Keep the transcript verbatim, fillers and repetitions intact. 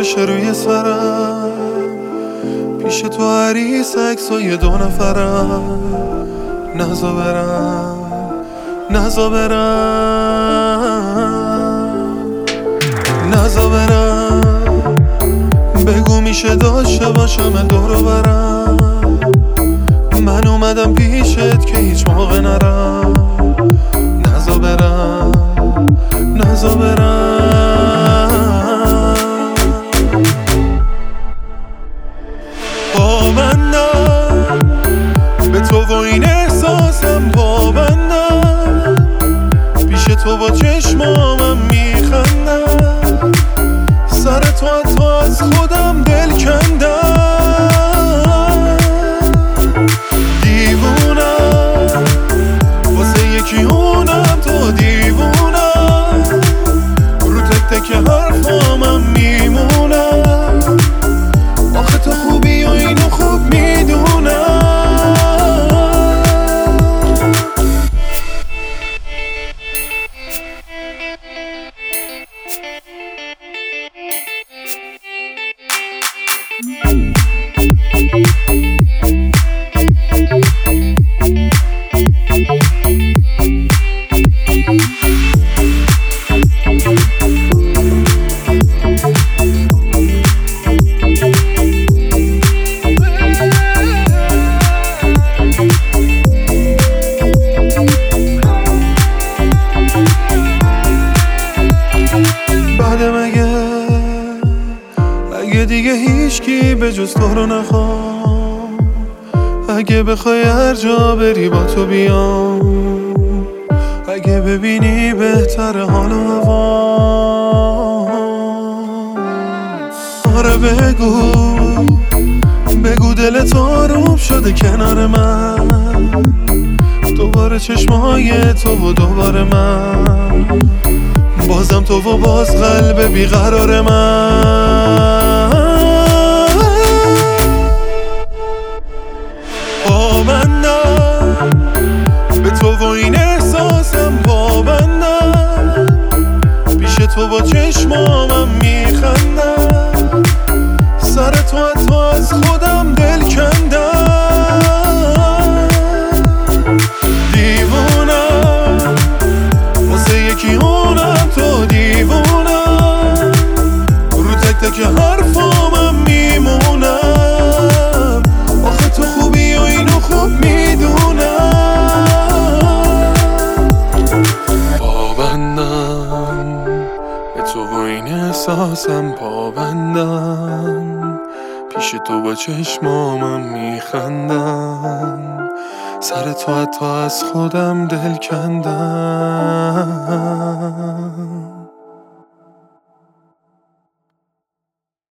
باشه روی سرم، پیش تو عریس عکسای دو نفرم. نزا برم نزا برم نزا برم، بگو میشه داشته باشم دورو برم. من اومدم پیشت که هیچ موقع نرم. نزا برم نزا برم، پابندم به تو و این احساسم، پابندم پیش تو با چشمامم میخندم. سر تو تو از خودم دل کندم. دیوونم واسه یکی اونم تو دیوونم، رو تک تک حرفامم میمونم. آخه تو خوبی و اینو خوب میدونم. اگه دیگه هیچکی به جز تو رو نخوام، اگه بخوای هر جا بری با تو بیام، اگه ببینی بهتر حال و هوا. آره بگو بگو دلت آروم شده کنار من، دوباره چشمای تو و دوباره من، بازم تو و باز قلب بیقرار من. پابندم به تو و این احساسم، پابندم پیش تو با چشمامم میخندم. سر تو تو از خودم دل کندم. دیوونم واسه یکی اونم تو دیوونم، رو تک تک حرفامم میمونم. آخه تو خوبی و اینو خوب میدونم. پابندم به تو و این احساسم، پابندم پیش تو با چشمامم میخندم. سر تو حتی از خودم دل کندم.